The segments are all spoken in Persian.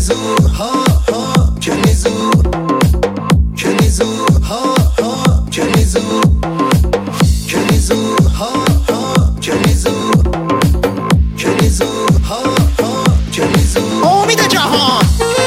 کنیزو ها ها کنیزو کنیزو ها ها کنیزو کنیزو ها ها کنیزو کنیزو ها ها کنیزو امید جهان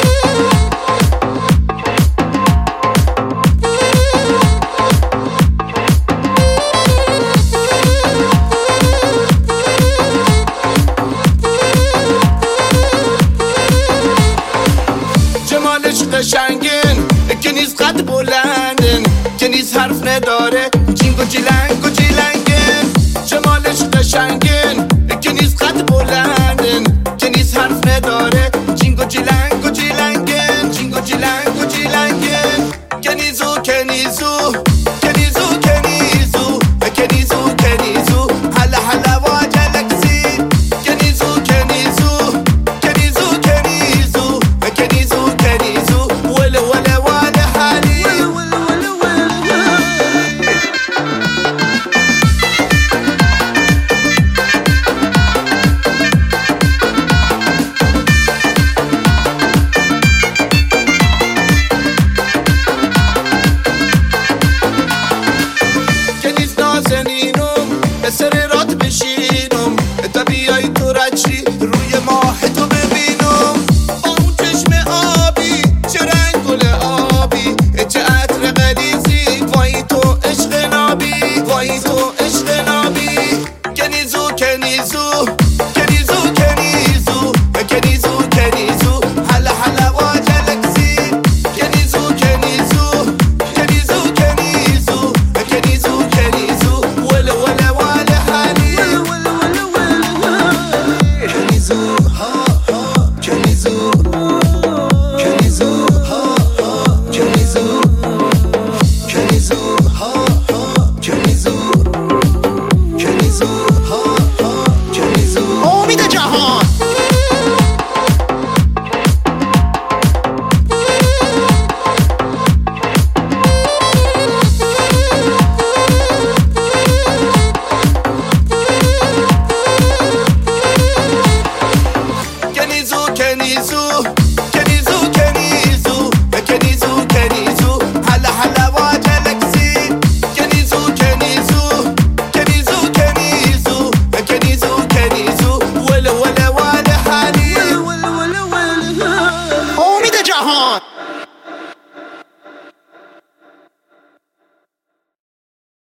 جمالش قشنگن که نیست قد بلندن که نیست حرف نداره جینگ و جیلنگ و جیلنگن جمالش قشنگن که نیست قد بلندن که نیست حرف نداره جینگ و جیلنگ و جیلنگن جینگ و جیلنگ و جیلنگن کنیزو کنیزو کنیزو کنیزو کنیزو کنیزو هلا هلا واجلك زين کنیزو کنیزو کنیزو کنیزو کنیزو کنیزو ولا ولا ولا حالي کنیز نازنینم سر رات بشینم تا بیای تو رچی روی ماه تو ببینم با اون چشم آبی چه رنگ گل آبی چه عطر غلیظی وای تو عشق نابی وای تو عشق نابی کنیزو کنیزو کنیزو کنیزو کنیزو کنیزو هلا هلا واجلك زين کنیزو کنیزو کنیزو کنیزو کنیزو کنیزو ولا ولا ولا حالي کنیزو ها